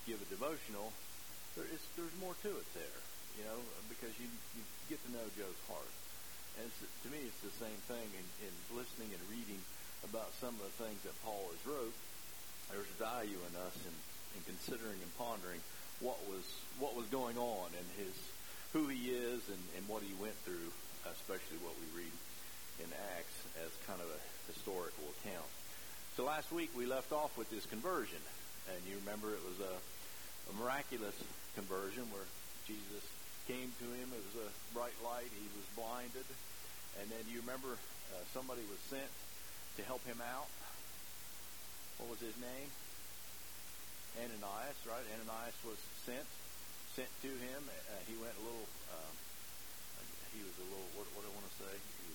give a devotional. There's more to it there, because you get to know Joe's heart. And to me, it's the same thing in listening and reading about some of the things that Paul has wrote. There's value in us in considering and pondering what was going on and who he is and what he went through, especially what we read in Acts as kind of a historical account. So last week we left off with this conversion, and you remember it was a miraculous conversion where Jesus came to him. It was a bright light. He was blinded, and then you remember somebody was sent to help him out. What was his name? Ananias, right? Ananias was sent to him. He went a little. He was a little. What do I want to say?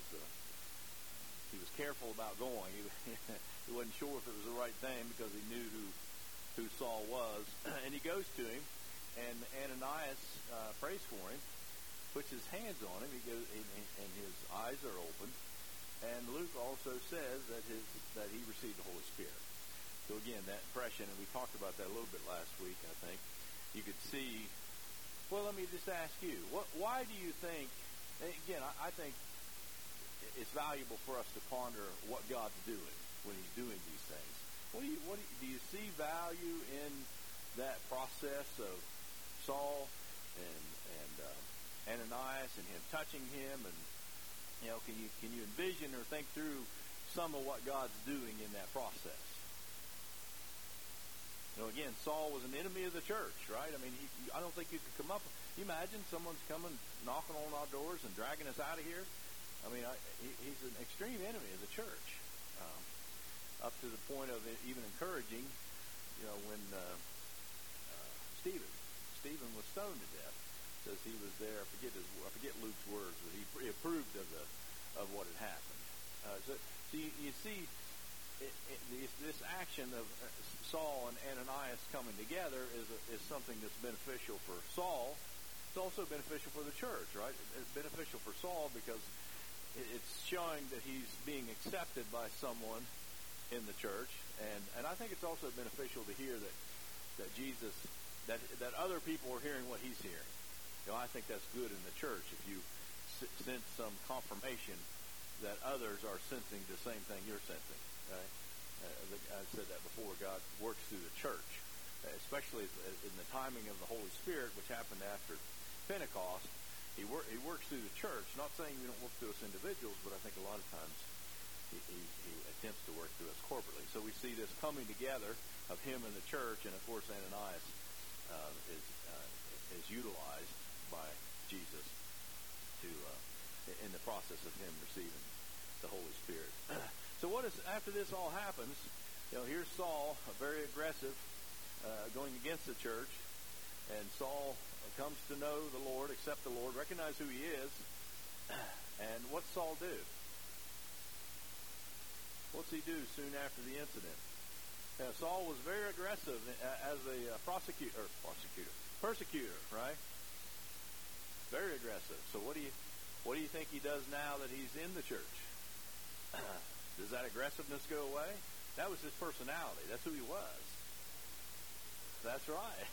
He was careful about going. He wasn't sure if it was the right thing because he knew who Saul was. And he goes to him, and Ananias prays for him, puts his hands on him. He goes, and his eyes are opened. And Luke also says that he received the Holy Spirit. So again, that impression, and we talked about that a little bit last week, I think. You could see. Well, let me just ask you, why do you think? Again, I think it's valuable for us to ponder what God's doing when He's doing these things. Do you see value in that process of Saul and Ananias and him touching him, and can you envision or think through some of what God's doing in that process? Again, Saul was an enemy of the church, right? I mean, I don't think you could come up. You imagine someone's coming, knocking on our doors and dragging us out of here? I mean, he's an extreme enemy of the church, up to the point of even encouraging, when Stephen was stoned to death. Says he was there. I forget Luke's words, but he approved of what had happened. So you see, this action of Saul and Ananias coming together is something that's beneficial for Saul. It's also beneficial for the church, right? It's beneficial for Saul because it's showing that he's being accepted by someone in the church, and I think it's also beneficial to hear that Jesus, that other people are hearing what he's hearing. I think that's good in the church if you sense some confirmation that others are sensing the same thing you're sensing. Right? I said that before. God works through the church, especially in the timing of the Holy Spirit, which happened after Pentecost. He works through the church. Not saying we don't work through us individuals, but I think a lot of times he attempts to work through us corporately. So we see this coming together of him and the church, and of course Ananias is utilized by Jesus in the process of him receiving the Holy Spirit. So after this all happens, here's Saul, very aggressive, going against the church, and Saul comes to know the Lord, accept the Lord, recognize who he is, and what's Saul do? What's he do soon after the incident? Saul was very aggressive as a persecutor, right? Very aggressive. So what do you think he does now that he's in the church? Does that aggressiveness go away? That was his personality. That's who he was. That's right.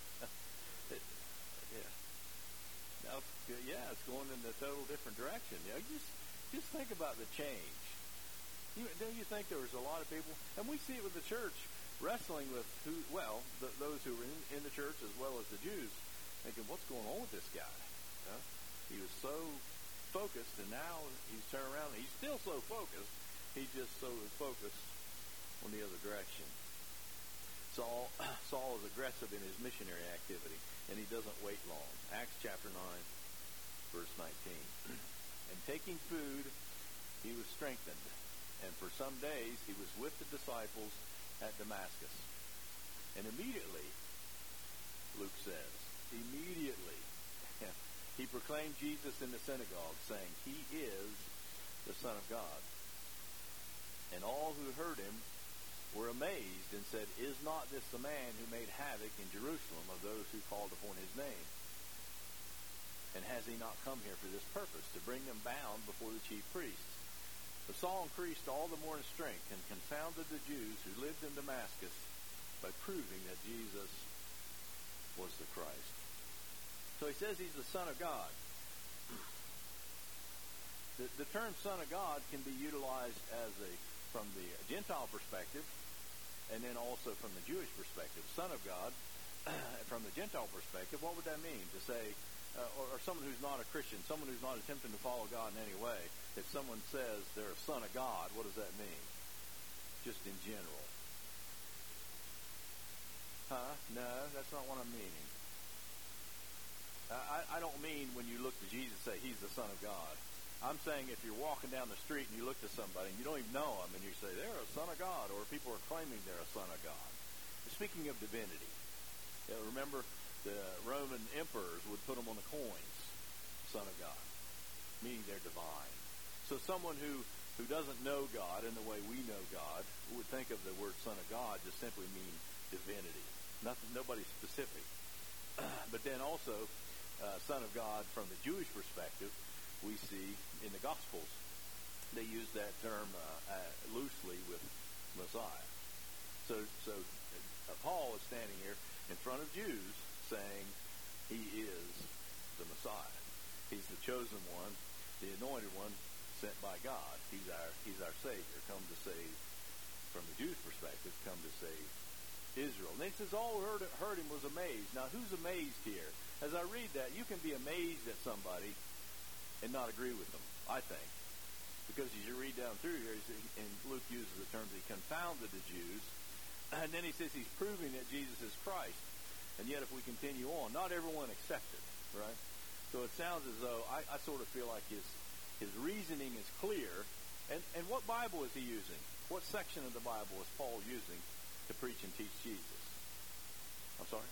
It's going in a total different direction. Just think about the change. Don't you think there was a lot of people, and we see it with the church wrestling with those who were in the church as well as the Jews, thinking, what's going on with this guy? He was so focused, and now he's turned around. He's still so focused. He's just so focused on the other direction. Saul is aggressive in his missionary activity, and he doesn't wait long. Acts chapter 9, verse 19. And taking food, he was strengthened. And for some days he was with the disciples at Damascus. And immediately, Luke says, he proclaimed Jesus in the synagogue, saying, "He is the Son of God." And all who heard him were amazed and said, "Is not this the man who made havoc in Jerusalem of those who called upon his name? And has he not come here for this purpose, to bring them bound before the chief priests?" But Saul increased all the more in strength and confounded the Jews who lived in Damascus by proving that Jesus was the Christ. So he says he's the Son of God. The term Son of God can be utilized from the Gentile perspective, and then also from the Jewish perspective. Son of God, from the Gentile perspective, what would that mean? To say, or someone who's not a Christian, someone who's not attempting to follow God in any way, if someone says they're a son of God, what does that mean? Just in general. No, that's not what I'm meaning. I don't mean when you look to Jesus say he's the Son of God. I'm saying if you're walking down the street and you look to somebody and you don't even know them and you say they're a son of God, or people are claiming they're a son of God. Speaking of divinity, remember the Roman emperors would put them on the coins, Son of God, meaning they're divine. So someone who doesn't know God in the way we know God would think of the word Son of God to simply mean divinity. Nobody specific. But then also, Son of God from the Jewish perspective, we see in the Gospels, they use that term loosely with Messiah. So Paul is standing here in front of Jews saying he is the Messiah. He's the chosen one, the anointed one sent by God. He's our Savior, come to save, from the Jewish perspective, come to save Israel. And he says all who heard him was amazed. Now, who's amazed here? As I read that, you can be amazed at somebody and not agree with them, I think. Because as you read down through here, and Luke uses the terms, he confounded the Jews. And then he says he's proving that Jesus is Christ. And yet if we continue on, not everyone accepted, right? So it sounds as though, I sort of feel like his reasoning is clear. And what Bible is he using? What section of the Bible is Paul using to preach and teach Jesus? I'm sorry?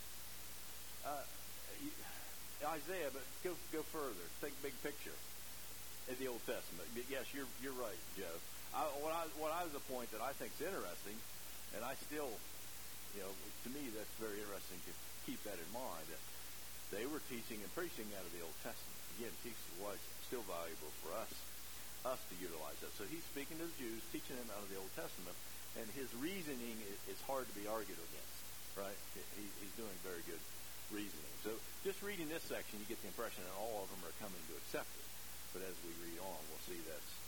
Isaiah, but go further. Think big picture in the Old Testament. Yes, you're right, Joe. What I was a point that I think is interesting, and I still, to me that's very interesting to keep that in mind, that they were teaching and preaching out of the Old Testament. Again, teaching was still valuable for us to utilize that. So he's speaking to the Jews, teaching them out of the Old Testament, and his reasoning is hard to be argued against, right? He's doing very good reasoning. So just reading this section, you get the impression that all of them are coming to accept it. But as we read on, we'll see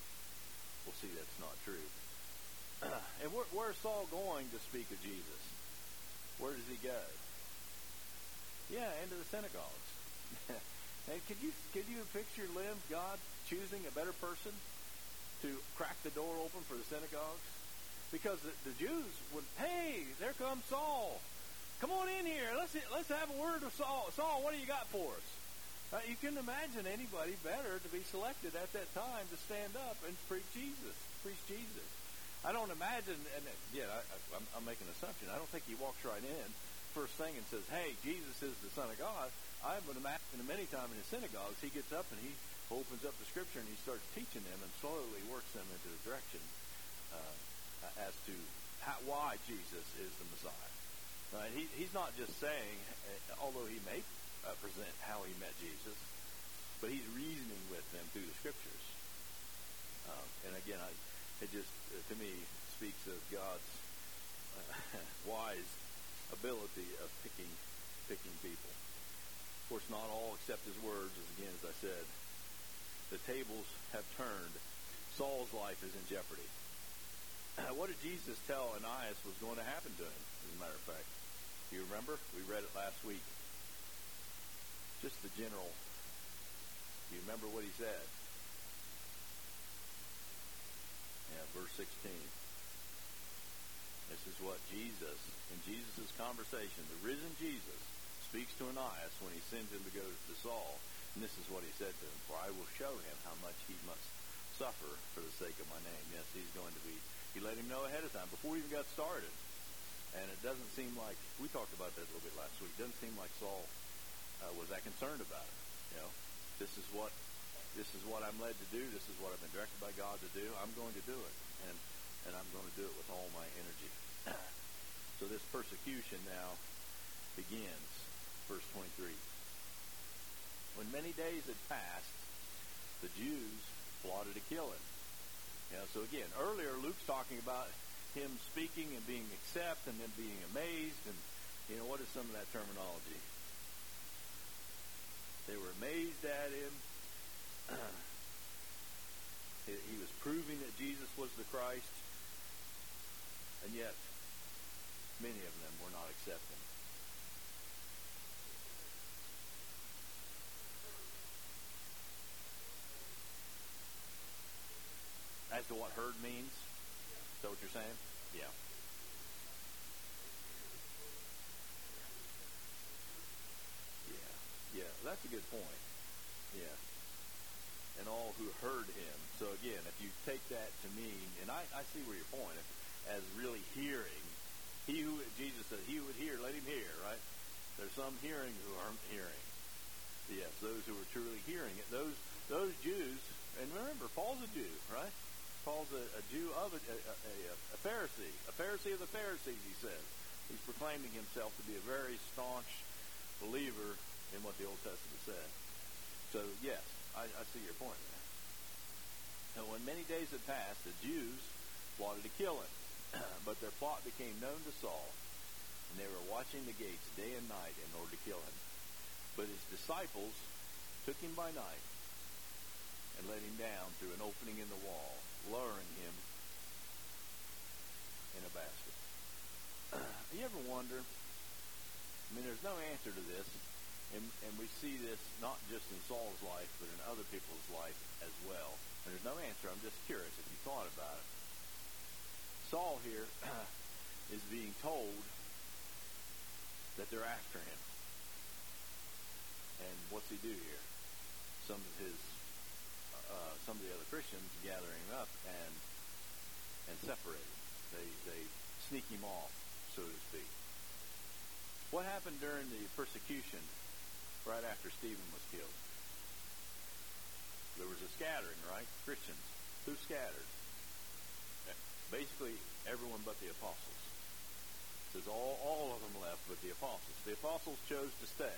that's not true. And where's Saul going to speak of Jesus? Where does he go? Yeah, into the synagogues. And could you picture God choosing a better person to crack the door open for the synagogues? Because the Jews would, hey, there comes Saul. Come on in here. Let's have a word with Saul. Saul, what do you got for us? You couldn't imagine anybody better to be selected at that time to stand up and preach Jesus. I don't imagine, and I'm making an assumption. I don't think he walks right in first thing and says, hey, Jesus is the Son of God. I would imagine many times in the synagogues, he gets up and he opens up the Scripture and he starts teaching them and slowly works them into the direction as to why Jesus is the Messiah. He's not just saying, although he may present how he met Jesus, but he's reasoning with them through the Scriptures. And again, it just, to me, speaks of God's wise ability of picking people. Of course, not all accept his words, as I said. The tables have turned. Saul's life is in jeopardy. What did Jesus tell Ananias was going to happen to him, as a matter of fact? Do you remember? We read it last week. Just the general. Do you remember what he said? Yeah, verse 16. This is what Jesus, in Jesus' conversation, the risen Jesus, speaks to Ananias when he sends him to go to Saul. And this is what he said to him, for I will show him how much he must suffer for the sake of my name. Yes, he let him know ahead of time, before he even got started. And it doesn't seem like, we talked about that a little bit last week, it doesn't seem like Saul was that concerned about it. This is what I'm led to do. This is what I've been directed by God to do. I'm going to do it. And I'm going to do it with all my energy. So this persecution now begins. Verse 23. When many days had passed, the Jews plotted to kill him. So again, earlier Luke's talking about him speaking and being accepted and then being amazed. And What is some of that terminology? They were amazed at him. He was proving that Jesus was the Christ, and yet many of them were not accepting. As to what heard means? Is that what you're saying? Yeah. Yeah, that's a good point. Yeah. And all who heard him. So again, if you take that to mean, and I see where you're pointing, as really hearing, Jesus said, he who would hear, let him hear, right? There's some hearing who aren't hearing. Yes, those who were truly hearing it. Those Jews, and remember, Paul's a Jew, right? Paul's a Jew of a Pharisee. A Pharisee of the Pharisees, he says. He's proclaiming himself to be a very staunch believer in what the Old Testament said. So, yes, I see your point there. And when many days had passed, the Jews plotted to kill him. But their plot became known to Saul, and they were watching the gates day and night in order to kill him. But his disciples took him by night and let him down through an opening in the wall, lowering him in a basket. You ever wonder? I mean, there's no answer to this. And we see this not just in Saul's life, but in other people's life as well. And there's no answer. I'm just curious if you thought about it. Saul here is being told that they're after him. And what's he do here? Some of the other Christians gather him up and separate him. They sneak him off, so to speak. What happened during the persecution right after Stephen was killed? There was a scattering, right? Christians. Who scattered? Basically, everyone but the apostles. It says all of them left but the apostles. The apostles chose to stay.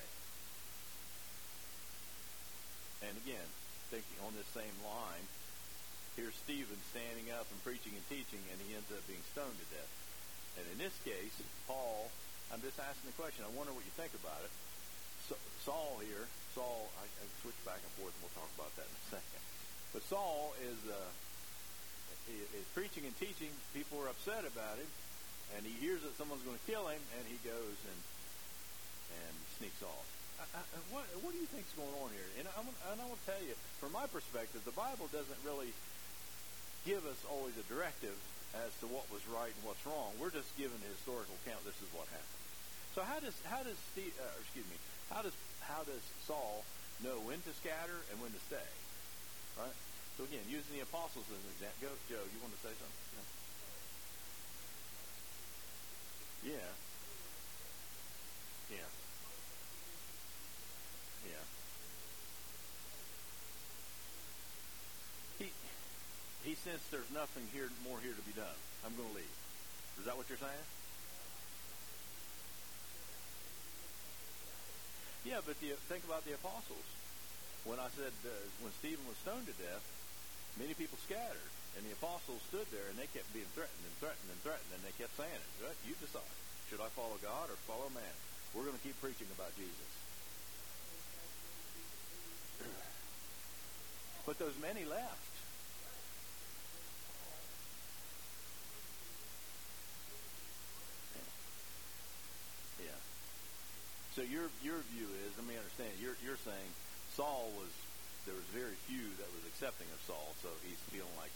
And again, thinking on this same line, here's Stephen standing up and preaching and teaching, and he ends up being stoned to death. And in this case, Paul, I'm just asking the question, I wonder what you think about it. Saul, I switch back and forth, and we'll talk about that in a second. But Saul is preaching and teaching. People are upset about him, and he hears that someone's going to kill him, and he goes and sneaks off. What do you think's going on here? And I want to tell you, from my perspective, the Bible doesn't really give us always a directive as to what was right and what's wrong. We're just given a historical account. This is what happened. So how does Saul know when to scatter and when to stay? Right? So again, using the apostles as an example. Go, Joe, you want to say something? Yeah. Yeah. Yeah. He sensed there's nothing more here to be done. I'm going to leave. Is that what you're saying? Yeah, but think about the apostles. When I said when Stephen was stoned to death, many people scattered, and the apostles stood there, and they kept being threatened and threatened and threatened, and they kept saying it. Right? You decide. Should I follow God or follow man? We're going to keep preaching about Jesus. But those many left. Yeah. So your view is, let me understand, you're saying there was very few that was accepting of Saul, so he's feeling like,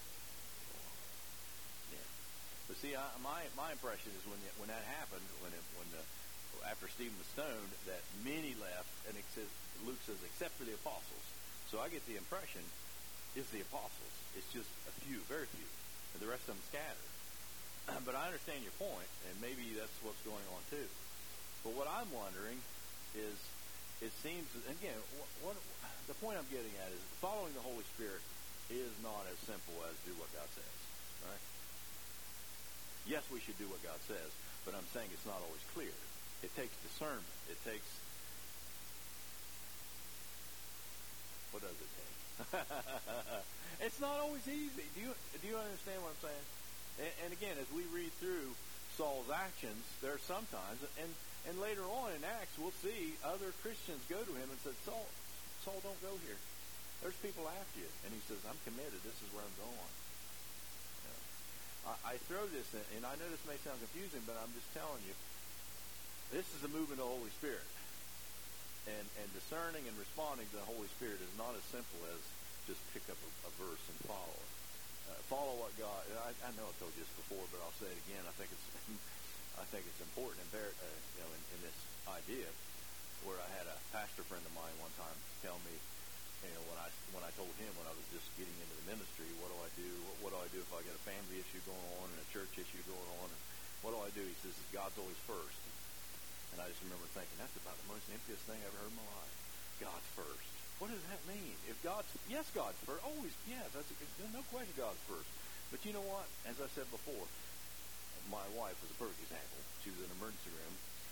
yeah. But see, my impression is when that happened, after Stephen was stoned, that many left, and Luke says, except for the apostles. So I get the impression it's the apostles. It's just a few, very few, and the rest of them scattered. But I understand your point, and maybe that's what's going on too. But what I'm wondering is, it seems, again, what the point I'm getting at is following the Holy Spirit is not as simple as do what God says, right? Yes, we should do what God says, but I'm saying it's not always clear. It takes discernment. It takes, what does it take? It's not always easy. Do you understand what I'm saying? And again, as we read through Saul's actions, there are sometimes, and later on in Acts, we'll see other Christians go to him and say, Saul, don't go here. There's people after you. And he says, I'm committed. This is where I'm going. You know, I throw this in, and I know this may sound confusing, but I'm just telling you, this is the movement of the Holy Spirit. And discerning and responding to the Holy Spirit is not as simple as just pick up a verse and follow it. Follow what God. I know I've told you this before, but I'll say it again. I think it's important in this idea. Where I had a pastor friend of mine one time tell me, when I told him when I was just getting into the ministry, what do I do? What do I do if I got a family issue going on and a church issue going on? And what do I do? He says, God's always first. And I just remember thinking, that's about the most emptiest thing I've ever heard in my life. God's first. What does that mean? God's first. Always, there's no question God's first. But you know what? As I said before, my wife was a perfect example. She was in an emergency room,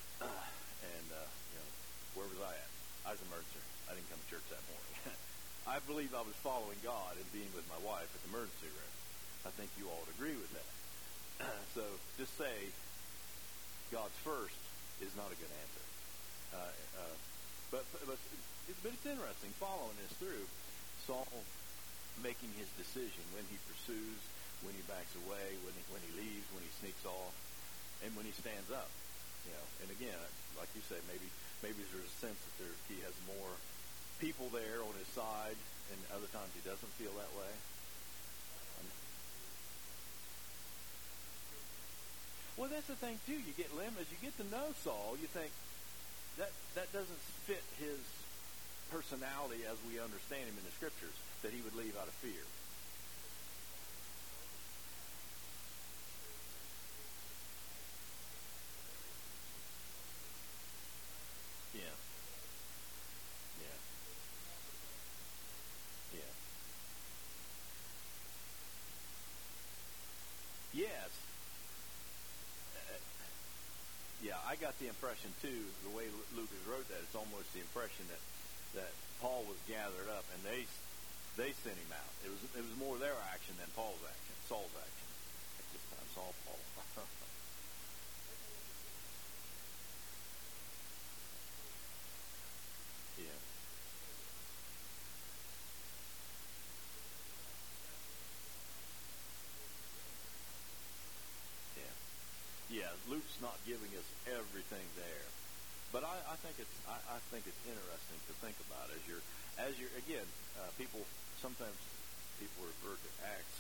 where was I at? I was in emergency room. I didn't come to church that morning. I believe I was following God and being with my wife at the emergency room. I think you all would agree with that. So just say God's first is not a good answer. But it's interesting following this through. Saul making his decision when he pursues, when he backs away, when he leaves, when he sneaks off, and when he stands up. And again, like you say, maybe there's a sense that he has more people there on his side, and other times he doesn't feel that way. Well, that's the thing too. You get as you get to know Saul, you think that doesn't fit his personality as we understand him in the Scriptures. That he would leave out of fear. Yes. I got the impression too, the way Lucas wrote that, it's almost the impression that Paul was gathered up and they sent him out. It was more their action than Saul's action. At this time, Paul. Yeah. Yeah, Luke's not giving us everything there, but I think it's interesting to think about as you're again sometimes people refer to Acts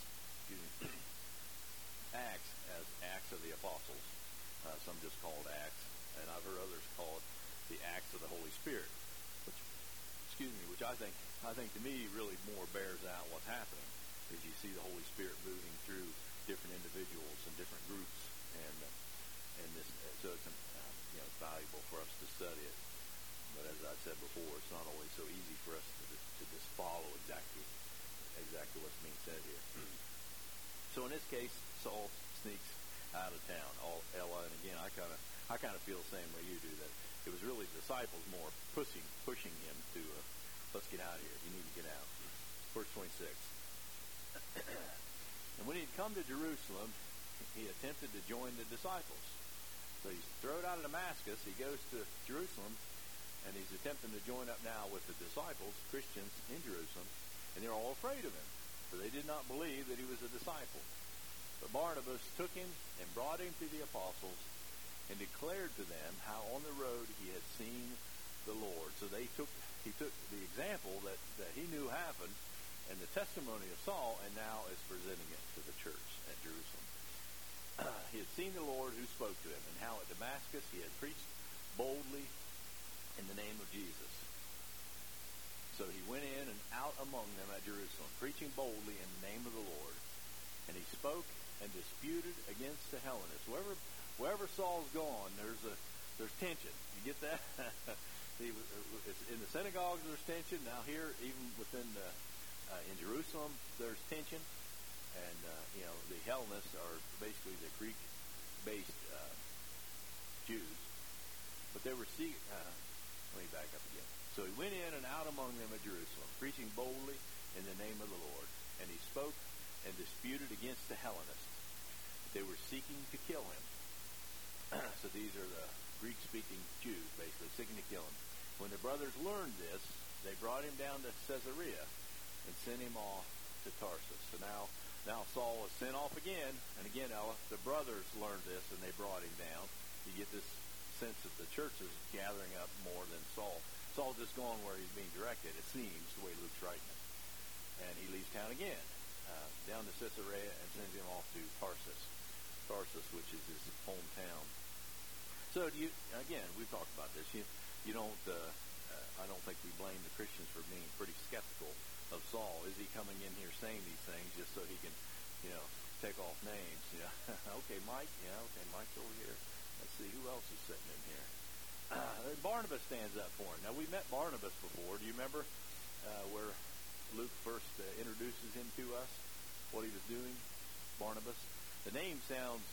as Acts of the Apostles. Some just call it Acts, and I've heard others call it the Acts of the Holy Spirit, which I think to me really more bears out what's happening, is you see the Holy Spirit moving through different individuals and different groups. And this, so it's valuable for us to study it. But as I said before, it's not always so easy for us to just follow exactly what's being said here. So in this case, Saul sneaks out of town. Ella, and again, I kind of feel the same way you do. That it was really the disciples more pushing him to let's get out of here. You need to get out. Verse 26. And when he'd come to Jerusalem, he attempted to join the disciples. So he's thrown out of Damascus. He goes to Jerusalem, and he's attempting to join up now with the disciples, Christians in Jerusalem, and they're all afraid of him, for they did not believe that he was a disciple. But Barnabas took him and brought him to the apostles and declared to them how on the road he had seen the Lord. So he took the example that he knew happened and the testimony of Saul, and now is presenting it to the church at Jerusalem. He had seen the Lord who spoke to him, and how at Damascus he had preached boldly in the name of Jesus. So he went in and out among them at Jerusalem, preaching boldly in the name of the Lord. And he spoke and disputed against the Hellenists. Wherever Saul's gone, there's tension. You get that? In the synagogues there's tension. Now here, even within in Jerusalem, there's tension. And, the Hellenists are basically the Greek-based Jews. But they were let me back up again. So he went in and out among them at Jerusalem, preaching boldly in the name of the Lord. And he spoke and disputed against the Hellenists. They were seeking to kill him. So these are the Greek-speaking Jews, basically, seeking to kill him. When the brothers learned this, they brought him down to Caesarea and sent him off to Tarsus. So now Saul was sent off again. And again, Ella, the brothers learned this and they brought him down. You get this sense that the church is gathering up more than Saul. Saul's just going where he's being directed, it seems, the way Luke's writing it. And he leaves town again, down to Caesarea, and sends him off to Tarsus, which is his hometown. So, again, we've talked about this. You don't, I don't think we blame the Christians for being pretty skeptical of Saul. Is he coming in here saying these things just so he can, take off names? Okay, Mike. Yeah, okay, Mike's over here. Let's see, who else is sitting in here? Barnabas stands up for him. Now, we met Barnabas before. Do you remember where Luke first introduces him to us, what he was doing? Barnabas. The name sounds,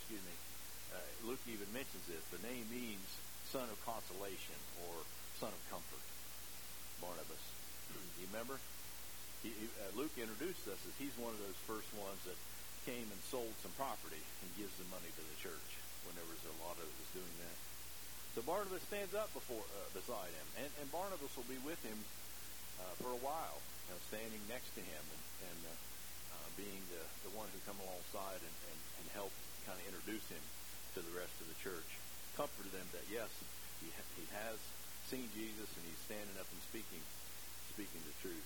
Luke even mentions this. The name means son of consolation or son of comfort. Barnabas. Do you remember? Luke introduced us as he's one of those first ones that came and sold some property and gives the money to the church when there was a lot of it was doing that. So Barnabas stands up beside him, and Barnabas will be with him for a while, standing next to him and being the one who come alongside and help kind of introduce him to the rest of the church, comfort them that yes, he has seen Jesus and he's standing up and speaking the truth.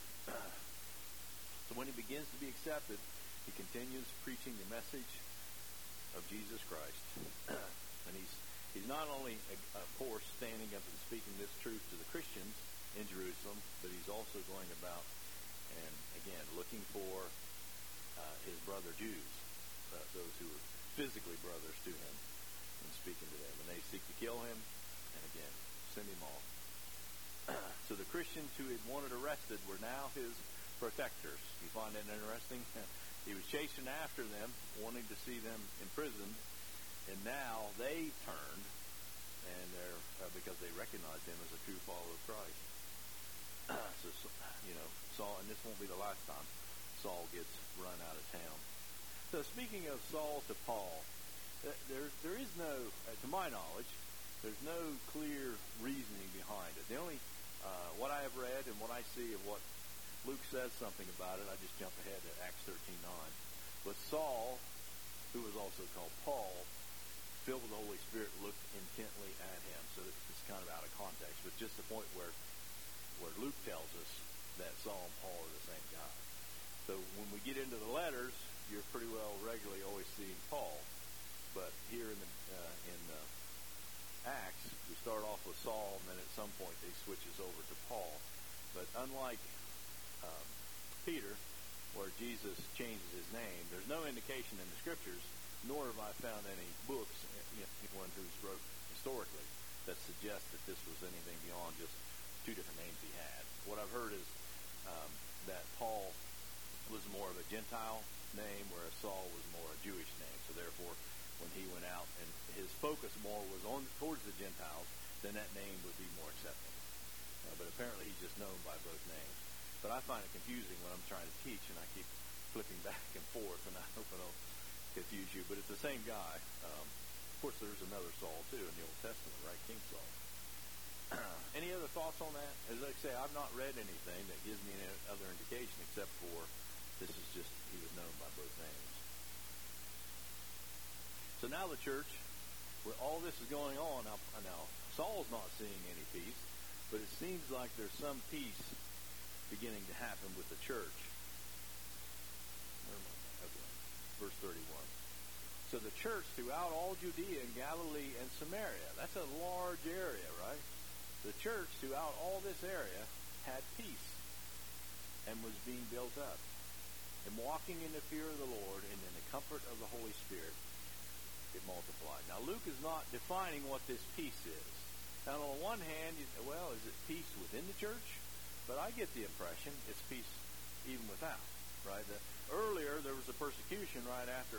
So when he begins to be accepted, he continues preaching the message of Jesus Christ, and he's not only, of course, standing up and speaking this truth to the Christians in Jerusalem, but he's also going about and, again, looking for his brother Jews, those who were physically brothers to him, and speaking to them. And they seek to kill him, and again, send him off. So the Christians who had wanted arrested were now his protectors. You find that interesting? He was chasing after them, wanting to see them imprisoned, and now they turned, and they're because they recognized him as a true follower of Christ. So Saul, and this won't be the last time Saul gets run out of town. So speaking of Saul to Paul, there is no, to my knowledge, there's no clear reasoning behind it. The only what I have read and what I see of what Luke says something about it, I just jump ahead to Acts 13:9. But Saul, who was also called Paul, filled with the Holy Spirit, looked intently at him. So it's kind of out of context, but just the point where Luke tells us that Saul and Paul are the same guy. So when we get into the letters, you're pretty well regularly always seeing Paul. But here in Acts, we start off with Saul, and then at some point he switches over to Paul. But unlike Peter, where Jesus changes his name, there's no indication in the Scriptures, nor have I found any books, anyone who's wrote historically, that suggests that this was anything beyond just two different names he had. What I've heard is that Paul was more of a Gentile name, whereas Saul was more a Jewish name. So therefore, when he went out and his focus more was towards the Gentiles, then that name would be more accepted. But apparently he's just known by both names. But I find it confusing when I'm trying to teach, and I keep flipping back and forth, and I hope I don't confuse you. But it's the same guy. Of course, there's another Saul, too, in the Old Testament, right? King Saul. Any other thoughts on that? As I say, I've not read anything that gives me any other indication except for this is just, he was known by both names. So now the church, where all this is going on, now Saul's not seeing any peace, but it seems like there's some peace beginning to happen with the church. Where am I? Okay. Verse 31. So the church throughout all Judea and Galilee and Samaria, that's a large area, right? The church throughout all this area had peace and was being built up and walking in the fear of the Lord and in the comfort of the Holy Spirit, it multiplied. Now, Luke is not defining what this peace is. Now, on the one hand, well, is it peace within the church? But I get the impression it's peace even without, right? Earlier, there was a persecution right after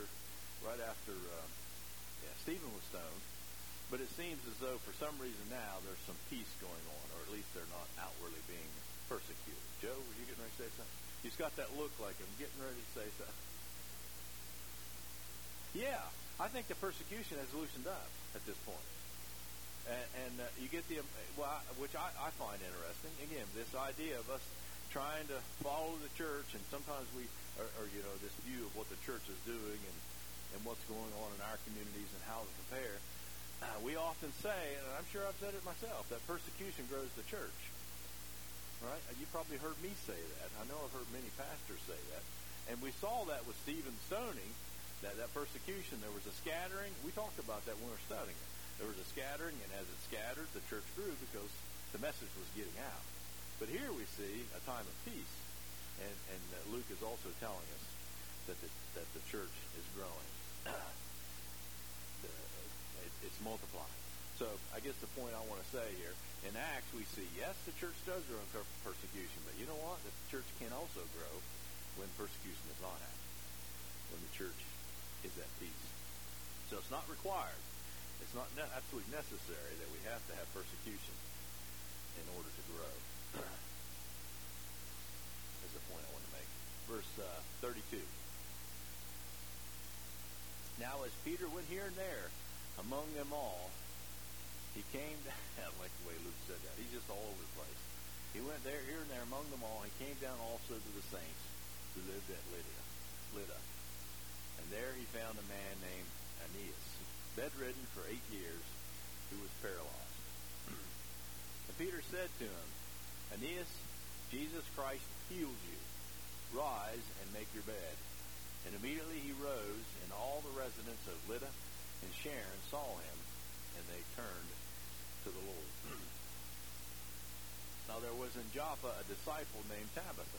Stephen was stoned. But it seems as though for some reason now there's some peace going on, or at least they're not outwardly being persecuted. Joe, were you getting ready to say something? He's got that look like I'm getting ready to say something. Yeah, I think the persecution has loosened up. at this point. And you get the, which I find interesting. Again, this idea of us trying to follow the church, and sometimes we, or this view of what the church is doing and what's going on in our communities and how to compare. We often say, and I'm sure I've said it myself, that persecution grows the church. Right? You probably heard me say that. I know I've heard many pastors say that. And we saw that with Stephen's stoning, that persecution. There was a scattering. We talked about that when we were studying it. There was a scattering, and as it scattered, the church grew because the message was getting out. But here we see a time of peace. And Luke is also telling us that the church is growing. It's multiplying. So I guess the point I want to say here, in Acts we see, yes, the church does grow in persecution, but you know what? The church can also grow when persecution is not happening, when the church is at peace. So it's not required. It's not absolutely necessary that we have to have persecution in order to grow. That's the point I want to make. Verse 32. Now as Peter went here and there among them all, he came down, I like the way Luke said that. He's just all over the place. He went there, here and there among them all. He came down also to the saints who lived at Lydda. And there he found a man named Aeneas, bedridden for 8 years, who was paralyzed. And Peter said to him, Aeneas, Jesus Christ heals you. Rise and make your bed. And immediately he rose, and all the residents of Lydda and Sharon saw him, and they turned to the Lord. Now there was in Joppa a disciple named Tabitha,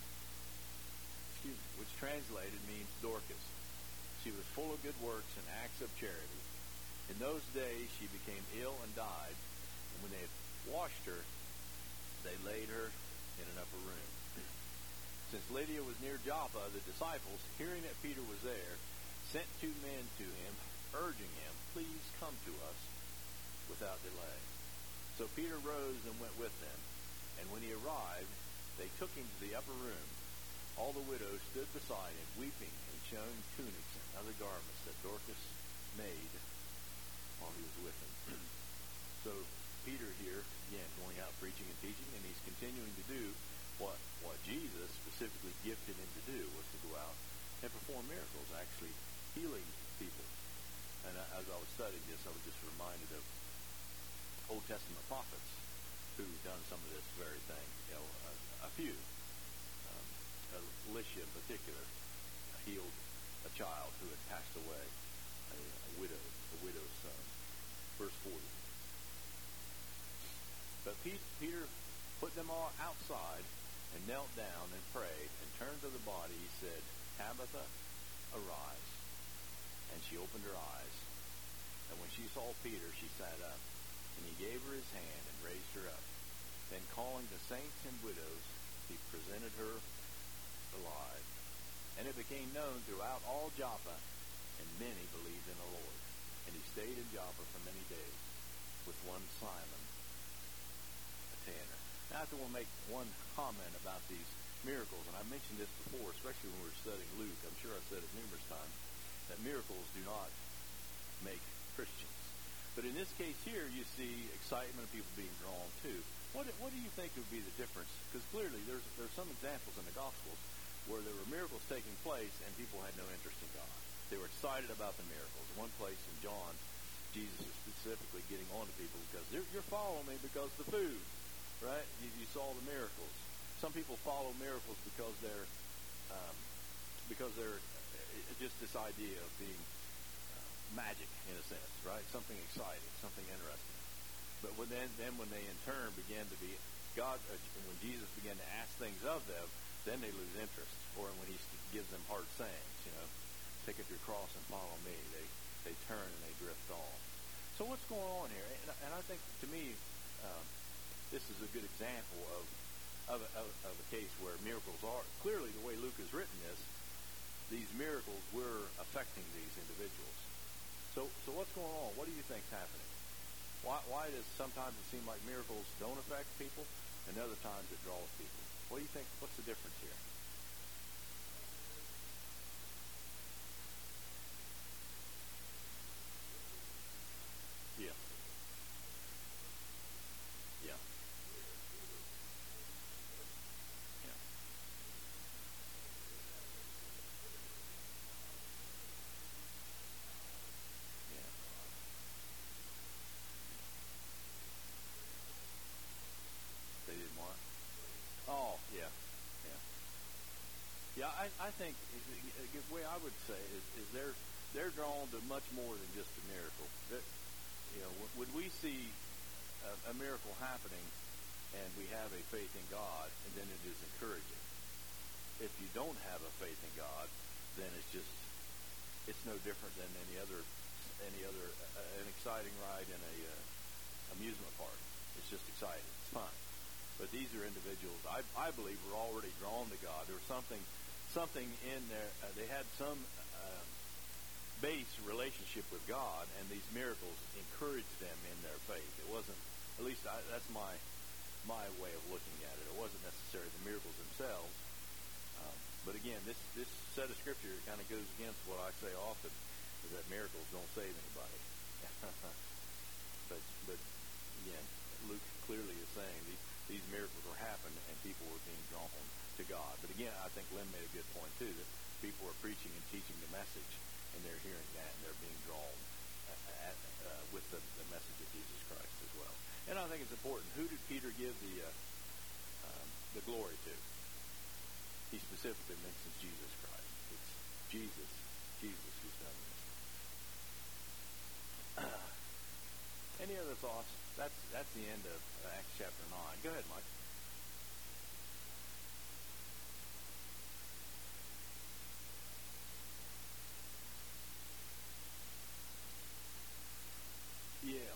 which translated means Dorcas. She was full of good works and acts of charity. In those days she became ill and died, and when they had washed her, they laid her in an upper room. Since Lydia was near Joppa, the disciples, hearing that Peter was there, sent 2 men to him, urging him, please come to us without delay. So Peter rose and went with them, and when he arrived, they took him to the upper room. All the widows stood beside him, weeping and showing tunics and other garments that Dorcas made while he was with them. So Peter here, again, going out preaching and teaching, and he's continuing to do what Jesus specifically gifted him to do, was to go out and perform miracles, actually healing people. And as I was studying this, I was just reminded of Old Testament prophets who've done some of this very thing. A few. Elisha in particular healed a child who had passed away, a widow's son. Verse 40. But Peter put them all outside and knelt down and prayed, and turned to the body. He said, Tabitha, arise. And she opened her eyes. And when she saw Peter, she sat up. And he gave her his hand and raised her up. Then calling the saints and widows, he presented her alive. And it became known throughout all Joppa, and many believed in the Lord. And he stayed in Joppa for many days with one Simon, a tanner. Now, I will make one comment about these miracles, and I mentioned this before, especially when we were studying Luke. I'm sure I've said it numerous times, that miracles do not make Christians. But in this case here, you see excitement of people being drawn to. What do you think would be the difference? Because clearly there's some examples in the Gospels where there were miracles taking place and people had no interest in God. They were excited about the miracles. One place in John, Jesus is specifically getting on to people because you're following me because of the food, right? You saw the miracles. Some people follow miracles because they're just this idea of being magic in a sense, right? Something exciting, something interesting. But when they in turn began to be when Jesus began to ask things of them, then they lose interest. Or when he gives them hard sayings, pick up your cross and follow me, they turn and they drift off. So what's going on here? And I think to me, this is a good example of a case where miracles are clearly the way Luke has written this. These miracles were affecting these individuals. So what's going on? What do you think's happening? Why does sometimes it seem like miracles don't affect people, and other times it draws people? What do you think? What's the difference here? Yeah, I think the way I would say is they're drawn to much more than just a miracle. When we see a miracle happening and we have a faith in God, and then it is encouraging. If you don't have a faith in God, then it's no different than any other an exciting ride in a amusement park. It's just exciting. It's fun. But these are individuals I believe were already drawn to God. There was something in there. They had some base relationship with God, and these miracles encouraged them in their faith. It wasn't, at least that's my way of looking at it. It wasn't necessarily the miracles themselves. But again, this set of scripture kind of goes against what I say often, is that miracles don't save anybody. but again, Luke clearly is saying these miracles were happening and people were being drawn to God. But again, I think Lynn made a good point too, that people are preaching and teaching the message, and they're hearing that, and they're being drawn with the message of Jesus Christ as well. And I think it's important. Who did Peter give the glory to? He specifically mentions Jesus Christ. It's Jesus who's done this. Any other thoughts? That's the end of Acts chapter 9. Go ahead, Mike. Yeah.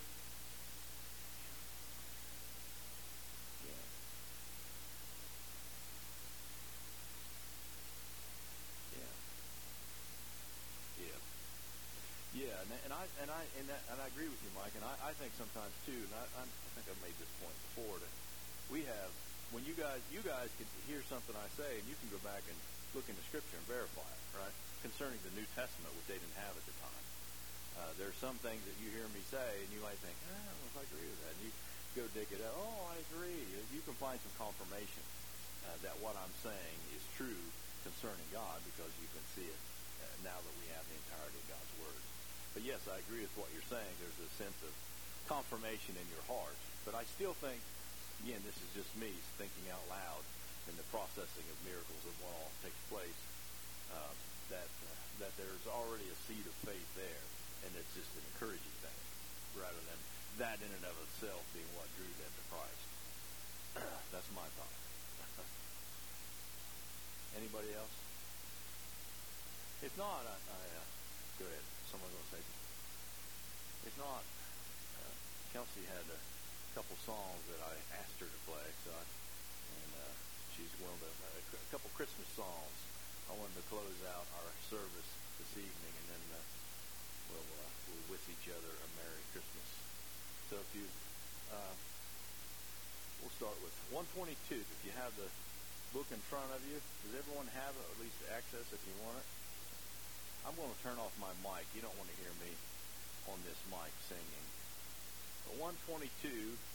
Yeah, and I agree with you, Mike. And I think sometimes too, and I think I've made this point before, that we have, when you guys can hear something I say, and you can go back and look into Scripture and verify it, right? Concerning the New Testament, which they didn't have at the time. There are some things that you hear me say, and you might think, I don't know if I agree with that. And you go dig it out. Oh, I agree. You can find some confirmation that what I'm saying is true concerning God, because you can see it now that we have the entirety of God's Word. But yes, I agree with what you're saying. There's a sense of confirmation in your heart. But I still think, again, this is just me thinking out loud in the processing of miracles of what all takes place, that there's already a seed of faith there, and it's just an encouraging thing, rather than that in and of itself being what drew them to Christ. That's my thought. Anybody else? If not, go ahead. Someone going to say something? If not, Kelsey had a couple songs that I asked her to play, she's willing to, a couple Christmas songs. I wanted to close out our service this evening, and then we'll wish each other a Merry Christmas. So if you, we'll start with 122. If you have the book in front of you, does everyone have it, or at least access if you want it? I'm going to turn off my mic. You don't want to hear me on this mic singing. But 122